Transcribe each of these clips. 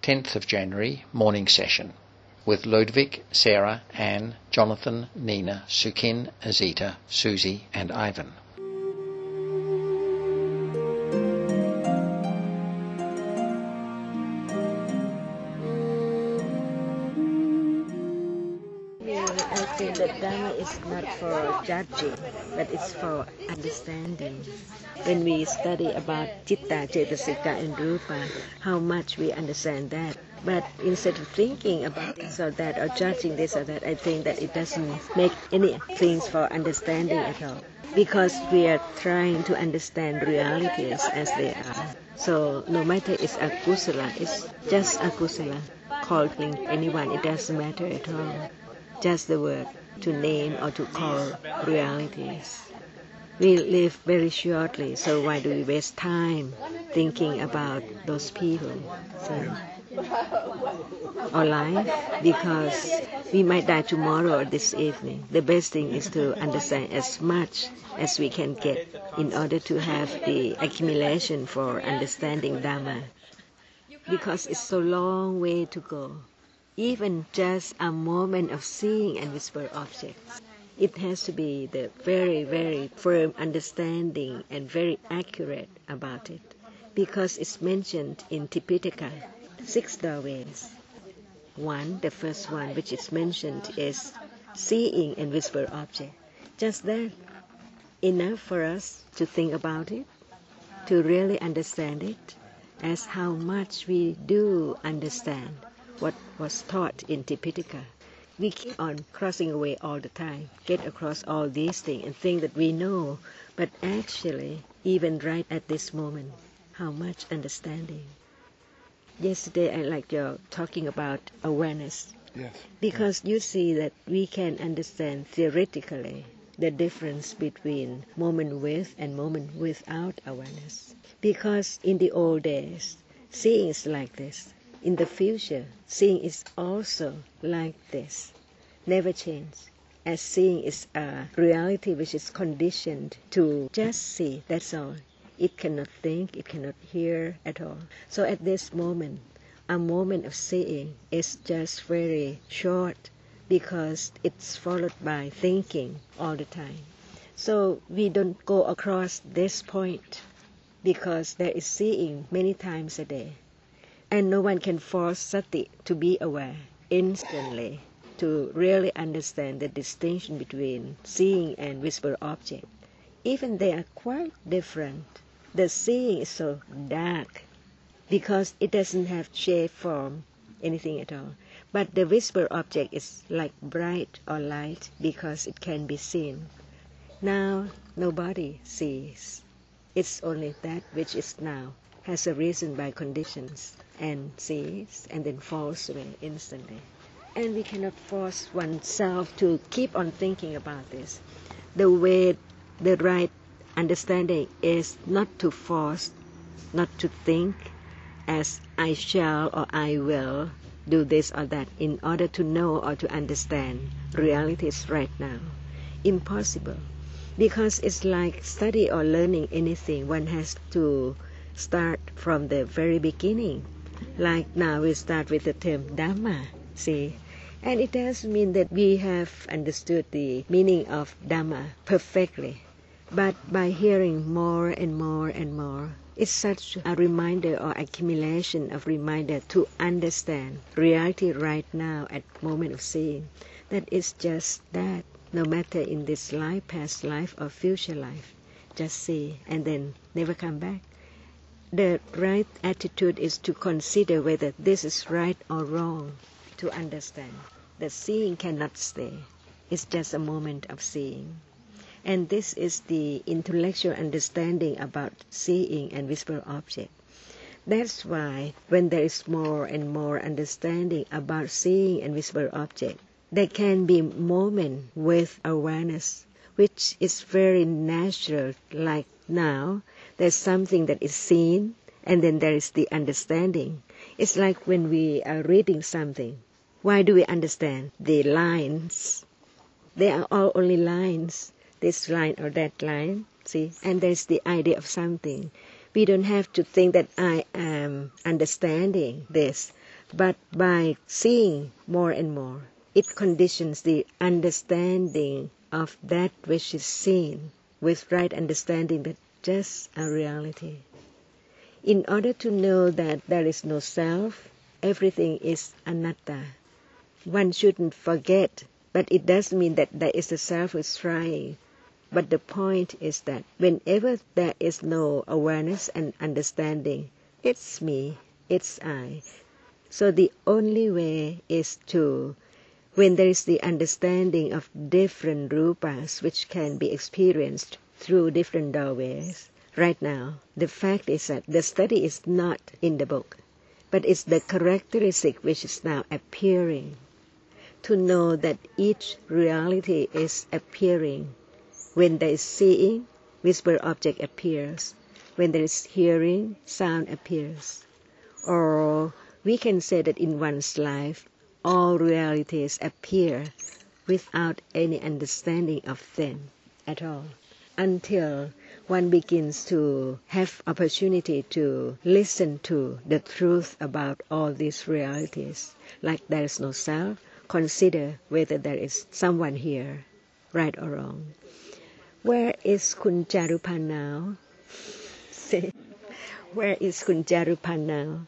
10th of January morning session with Ludwig, Sarah, Anne, Jonathan, Nina, Sukin, Azita, Susie and Ivan. I think that Dharma is not for judging, but it's for understanding. When we study about Chitta, Cetasika and Rupa, how much we understand that. But instead of thinking about this or that or judging this or that, I think that it doesn't make any things for understanding at all. Because we are trying to understand realities as they are. So no matter it's akusala, it's just akusala. Calling anyone, it doesn't matter at all. Just the word to name or to call realities. We live very shortly, so why do we waste time thinking about those people? So, our life, because we might die tomorrow or this evening. The best thing is to understand as much as we can get in order to have the accumulation for understanding Dhamma. Because it's so long way to go. Even just a moment of seeing and whisper objects. It has to be the very, very firm understanding and very accurate about it. Because it's mentioned in Tipitaka, 6 doorways. The first one which is mentioned is seeing and whisper object. Just that, enough for us to think about it, to really understand it, as how much we do understand what was taught in Tipitaka. We keep on crossing away all the time, get across all these things and think that we know, but actually, even right at this moment, how much understanding. Yesterday I liked your talking about awareness. Yes. Because you see that we can understand theoretically the difference between moment with and moment without awareness. Because in the old days, seeing is like this. In the future, seeing is also like this, never change. As seeing is a reality which is conditioned to just see, that's all. It cannot think, it cannot hear at all. So at this moment, a moment of seeing is just very short because it's followed by thinking all the time. So we don't go across this point because there is seeing many times a day. And no one can force sati to be aware instantly, to really understand the distinction between seeing and whisper object. Even they are quite different. The seeing is so dark because it doesn't have shape, form, anything at all. But the whisper object is like bright or light because it can be seen. Now nobody sees. It's only that which is now, has arisen by conditions, and sees and then falls away instantly. And we cannot force oneself to keep on thinking about this. The way, the right understanding is not to force, not to think as I shall or I will do this or that in order to know or to understand realities right now. Impossible. Because it's like study or learning anything, one has to start from the very beginning. Like now we start with the term Dhamma, see? And it doesn't mean that we have understood the meaning of Dhamma perfectly. But by hearing more and more and more, it's such a reminder or accumulation of reminder to understand reality right now at moment of seeing. That is just that, no matter in this life, past life or future life. Just see and then never come back. The right attitude is to consider whether this is right or wrong, to understand. The seeing cannot stay. It's just a moment of seeing. And this is the intellectual understanding about seeing and whisper object. That's why when there is more and more understanding about seeing and whisper object, there can be moment with awareness, which is very natural. Like now, there's something that is seen, and then there is the understanding. It's like when we are reading something. Why do we understand? The lines. They are all only lines. This line or that line, see? And there's the idea of something. We don't have to think that I am understanding this, But by seeing more and more, it conditions the understanding of that which is seen with right understanding that just a reality. In order to know that there is no self, everything is anatta. One shouldn't forget, but it doesn't mean that there is a self who is trying. But the point is that whenever there is no awareness and understanding, it's me, it's I. So the only way is to, when there is the understanding of different rupas which can be experienced through different doorways. Right now, the fact is that the study is not in the book, but it's the characteristic which is now appearing. To know that each reality is appearing. When there is seeing, visible object appears. When there is hearing, sound appears. Or we can say that in one's life, all realities appear without any understanding of them at all, until one begins to have opportunity to listen to the truth about all these realities. Like there is no self, consider whether there is someone here, right or wrong. Where is Kun Charupan now? Say, where is Kun Charupan now?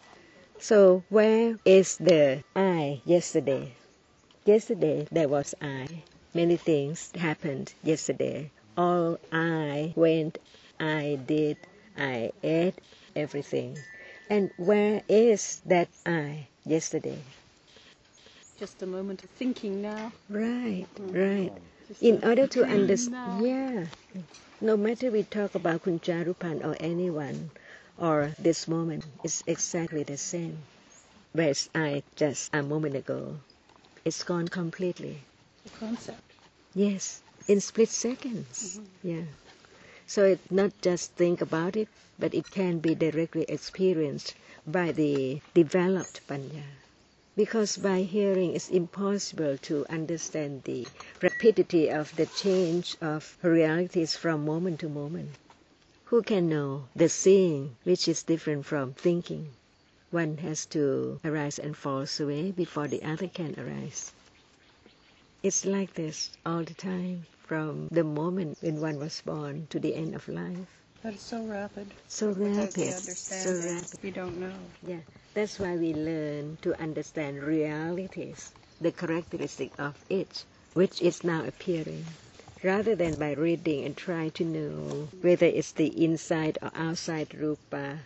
So where is the I yesterday? Yesterday there was I. Many things happened yesterday. All I went, I did, I ate, everything. And where is that I yesterday? Just a moment of thinking now. Right, right. In order to understand, yeah. No matter we talk about Kun Charupan or anyone, or this moment, it's exactly the same. Whereas I just a moment ago, it's gone completely. The concept. Yes, in split seconds. Yeah. So it's not just think about it, but it can be directly experienced by the developed panya. Because by hearing it's impossible to understand the rapidity of the change of realities from moment to moment. Who can know the seeing which is different from thinking? One has to arise and fall away before the other can arise. It's like this all the time, from the moment when one was born to the end of life. But it's so rapid. So Without the rapid, so understanding, rapid. we don't know. Yeah, that's why we learn to understand realities, the characteristic of each, which is now appearing, rather than by reading and trying to know whether it's the inside or outside rupa,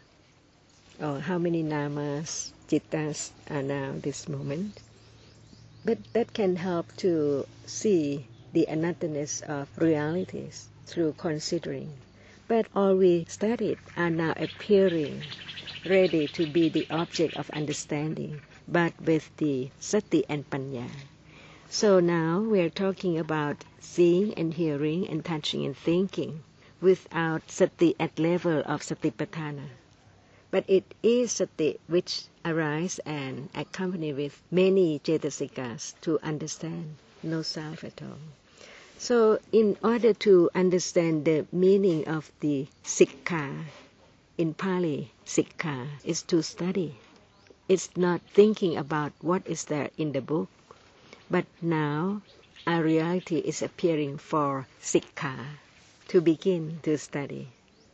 or how many namas, chittas are now this moment. But that can help to see the anattanness of realities through considering. But all we studied are now appearing, ready to be the object of understanding, but with the sati and panya. So now we are talking about seeing and hearing and touching and thinking without sati at level of satipatthana. But it is sati which arise and accompany with many cetasikas to understand no self at all. So in order to understand the meaning of the sikha, in Pali, sikha is to study. It's not thinking about what is there in the book, but now a reality is appearing for sikha to begin to study.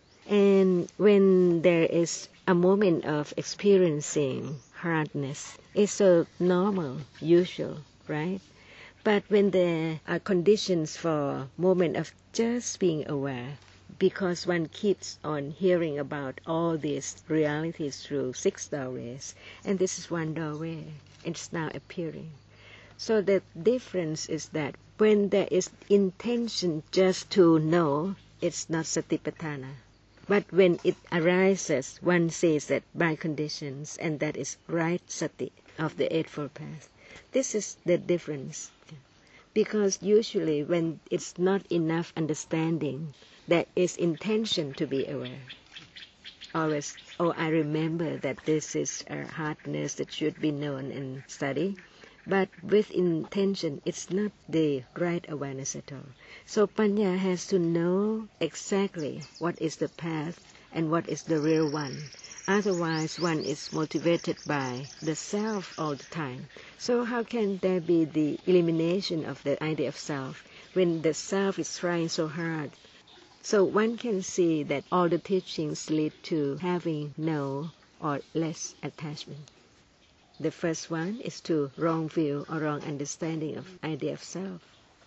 And when there is a moment of experiencing hardness, it's so normal, usual, right? But when there are conditions for moment of just being aware, because one keeps on hearing about all these realities through 6 doorways, and this is one doorway, it's now appearing. So the difference is that when there is intention just to know, it's not satipatthana. But when it arises, one says that by conditions, and that is right sati of the Eightfold Path. This is the difference. Because usually when it's not enough understanding, there is intention to be aware. Always, I remember that this is a hardness that should be known and studied. But with intention, it's not the right awareness at all. So Panya has to know exactly what is the path and what is the real one. Otherwise, one is motivated by the self all the time. So how can there be the elimination of the idea of self when the self is trying so hard? So one can see that all the teachings lead to having no or less attachment. The first one is to wrong view or wrong understanding of idea of self.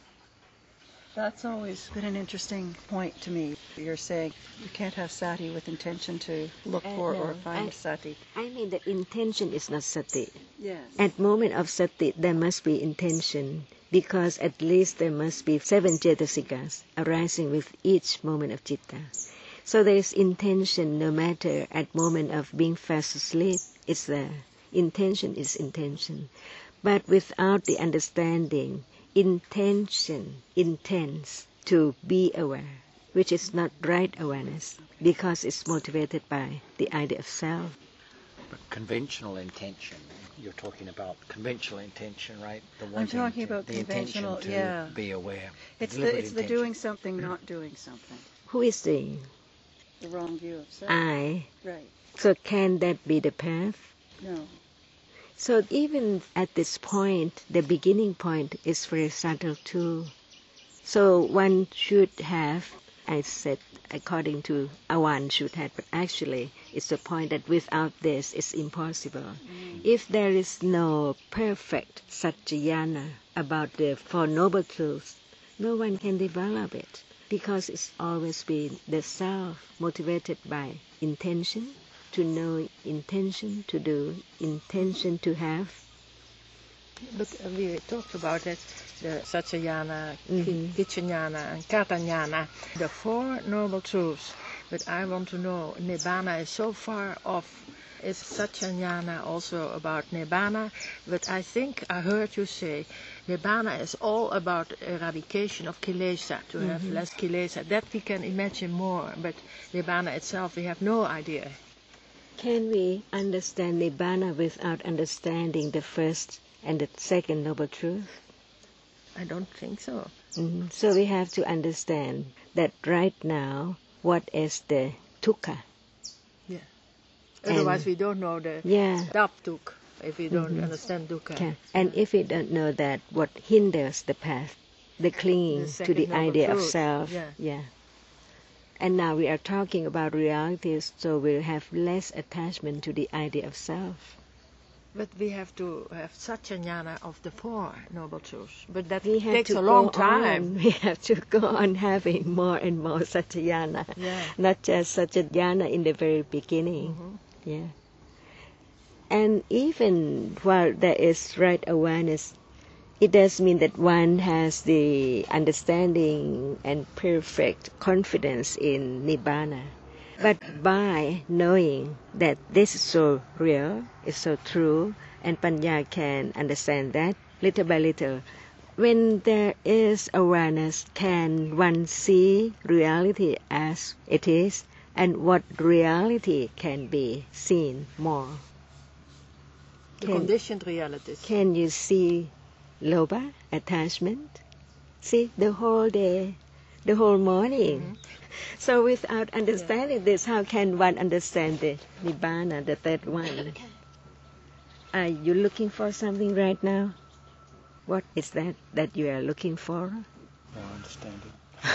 That's always been an interesting point to me. You're saying you can't have sati with intention to look for or find sati. I mean the intention is not sati. Yes. At moment of sati, there must be intention, because at least there must be 7 cetasikas arising with each moment of citta. So there is intention no matter at moment of being fast asleep, it's there. Intention is intention. But without the understanding, intention intends to be aware, which is not right awareness, because it's motivated by the idea of self. But conventional intention, you're talking about conventional intention, right? I'm talking about the conventional, intention to be aware. It's Deliberate the intention. doing something, not doing something. Who is doing? The wrong view of self. I. Right. So can that be the path? No. So even at this point, the beginning point is very subtle too. So one should have, I said, according to one should have, but actually it's the point that without this it's impossible. If there is no perfect satchayana about the Four Noble Truths, no one can develop it, because it's always been the self motivated by intention, to know, intention to do, intention to have. Look, we talked about it, the Satyayana, Kichanyana, and Katanyana, the Four Noble Truths. But I want to know, Nibbana is so far off. Is Satyayana also about Nibbana? But I think I heard you say Nibbana is all about eradication of kilesa, to have less kilesa. That we can imagine more, but Nibbana itself we have no idea. Can we understand Nibbana without understanding the first and the second Noble Truth? I don't think so. So we have to understand that right now, what is the dukkha? Yeah. Otherwise we don't know the Daptuk, if we don't understand dukkha. Okay. And if we don't know that, what hinders the path? The clinging to the idea of self. Yeah. And now we are talking about realities, so we'll have less attachment to the idea of self. But we have to have Satyayana of the Four Noble Truths. But that We have takes to a long go time. on. We have to go on having more and more Satyayana, not just Satyayana in the very beginning. Yeah. And even while there is right awareness, it does mean that one has the understanding and perfect confidence in Nibbana. But by knowing that this is so real, it's so true, and Panya can understand that little by little, when there is awareness, can one see reality as it is, and what reality can be seen more? The conditioned realities. Can you see Lobha, attachment? See, the whole day, the whole morning. So without understanding this, how can one understand the Nibbana, the third one? Are you looking for something right now? What is that you are looking for? No understanding.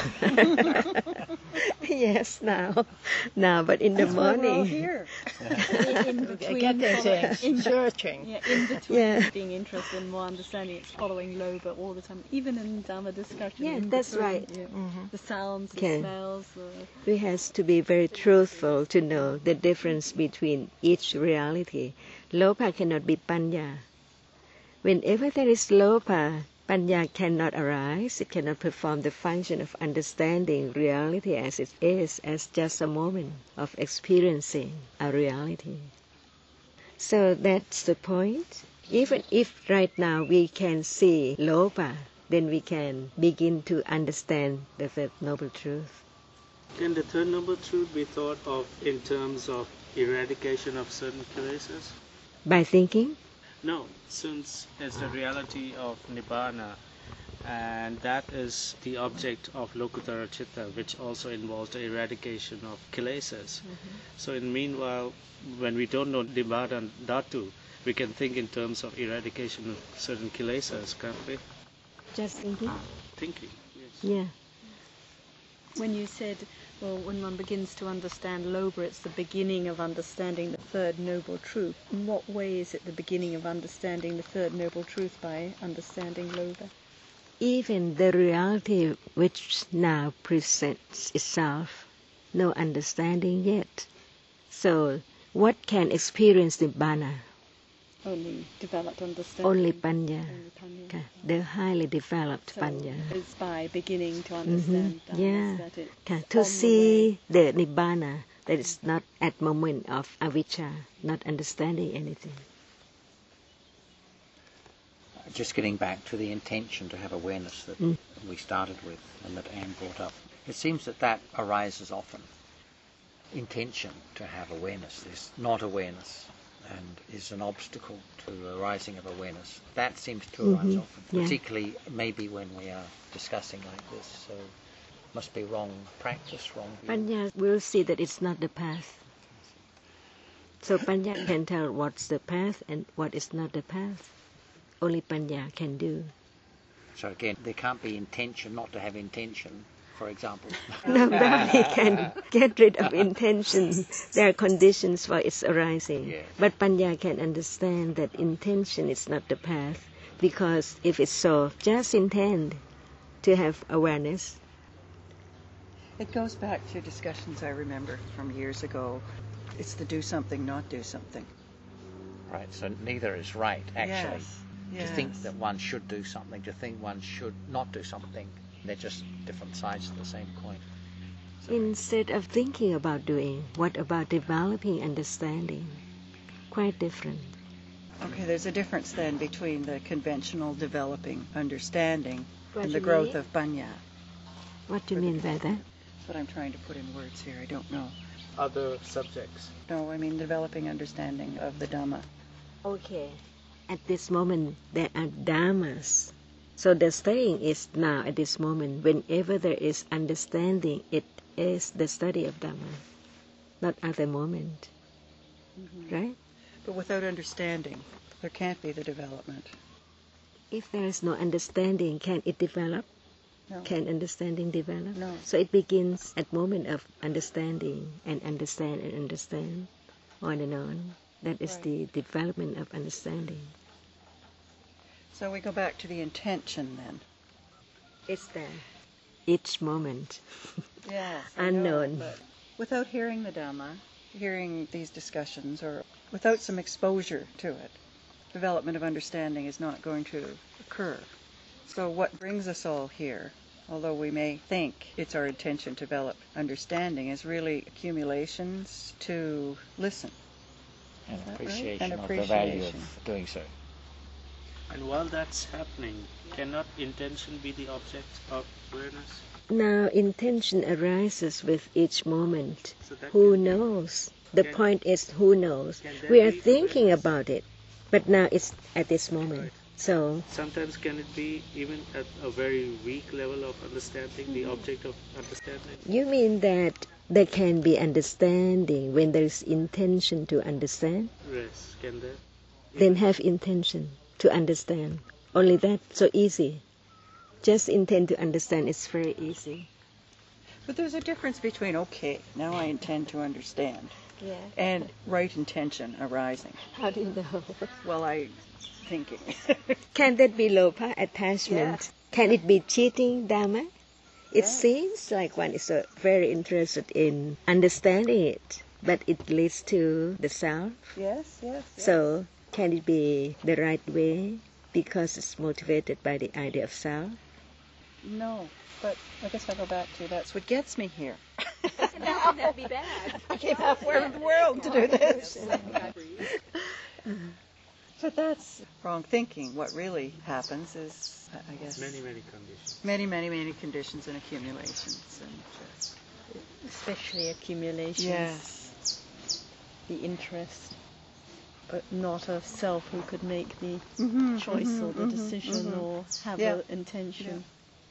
Yes, now, but in the That's why we're all morning. here. In between, Getting things, searching. in between Yeah. being interested in more understanding, it's following Lobha all the time, even in Dhamma discussion. Yeah, in that's between, right. The sounds, the Okay. smells, We have to be very truthful to know the difference between each reality. Lobha cannot be Panya. Whenever there is Lobha, Panya cannot arise. It cannot perform the function of understanding reality as it is, as just a moment of experiencing a reality. So that's the point. Even if right now we can see Lobha, then we can begin to understand the Third Noble Truth. Can the Third Noble Truth be thought of in terms of eradication of certain kilesas? By thinking? No, since it's the reality of Nibbana, and that is the object of Lokuttara Chitta, which also involves the eradication of kilesas. So in meanwhile, when we don't know Nibbana and Dhatu, we can think in terms of eradication of certain kilesas, can't we? Just thinking. Thinking, yes. Yeah. When you said, well, when one begins to understand Lobha, it's the beginning of understanding the Third Noble Truth. In what way is it the beginning of understanding the Third Noble Truth by understanding Lobha? Even the reality which now presents itself, no understanding yet. So, what can experience Nibbana? Only developed understanding. Only Panya. Only Panya. Okay. The highly developed So Panya. it's by beginning to understand Dhammas Yeah. that it's Okay. on To the see the Nibbana, that is not at moment of avijja, not understanding anything. Just getting back to the intention to have awareness that we started with and that Anne brought up. It seems that arises often. Intention to have awareness, there's not awareness, and is an obstacle to the arising of awareness. That seems to arise often, Yeah. particularly maybe when we are discussing like this. So must be wrong practice, wrong view. Panya will see that it's not the path. So Panya can tell what's the path and what is not the path. Only Panya can do. So again, there can't be intention not to have intention, for example. Nobody can get rid of intention. There are conditions for its arising. Yes. But Panya can understand that intention is not the path, because if it's so, just intend to have awareness. It goes back to discussions I remember from years ago. It's the do something, not do something. Right, so neither is right, actually. Yes. To think that one should do something, to think one should not do something, they're just different sides of the same coin. Instead of thinking about doing, what about developing understanding? Quite different. Okay, there's a difference then between the conventional developing understanding What and you the growth mean? of Panya. What do you mean by that? That's what I'm trying to put in words here. I don't know. Other subjects. No, I mean developing understanding of the Dhamma. Okay. At this moment, there are dhammas. So the saying is now, at this moment, whenever there is understanding, it is the study of Dhamma, not at the moment. Right? But without understanding, there can't be the development. If there is no understanding, can it develop? No. Can understanding develop? No. So it begins at moment of understanding and understand, on and on. That is Right. the development of understanding. So we go back to the intention then. It's there. Each moment. Yes. Unknown. But without hearing the Dhamma, hearing these discussions, or without some exposure to it, development of understanding is not going to occur. So what brings us all here, although we may think it's our intention to develop understanding, is really accumulations to listen. And Is that right? appreciation And of the value appreciation. of doing so. And while that's happening, cannot intention be the object of awareness? Now intention arises with each moment. So that Who can be- knows? The Can- point is who knows. Can there We are be thinking awareness? about it, but now it's at this moment. Right. So Sometimes can it be even at a very weak level of understanding, the object of understanding? you mean that there can be understanding when there is intention to understand? Yes, can there? Then have intention to understand. Only that, so easy. Just intend to understand, it's very easy. But there's a difference between, okay, now I intend to understand, Yeah. and right intention arising. How do you know? Well, I thinking. Can that be lopa, attachment? Yeah. Can it be cheating, Dhamma? It Yeah. seems like one is very interested in understanding it, but it leads to the self. Yes, yes. So, can it be the right way because it's motivated by the idea of self? No, but I guess I'll go back to that's what gets me here. That'd be bad. I came halfway around the world to do this. But that's wrong thinking. What really happens is, I guess, Many conditions. many conditions and accumulations. And Especially accumulations, yes. the interest. but not a self who could make the Mhm, choice mhm, or the mhm, decision mhm. or have Yeah. an intention.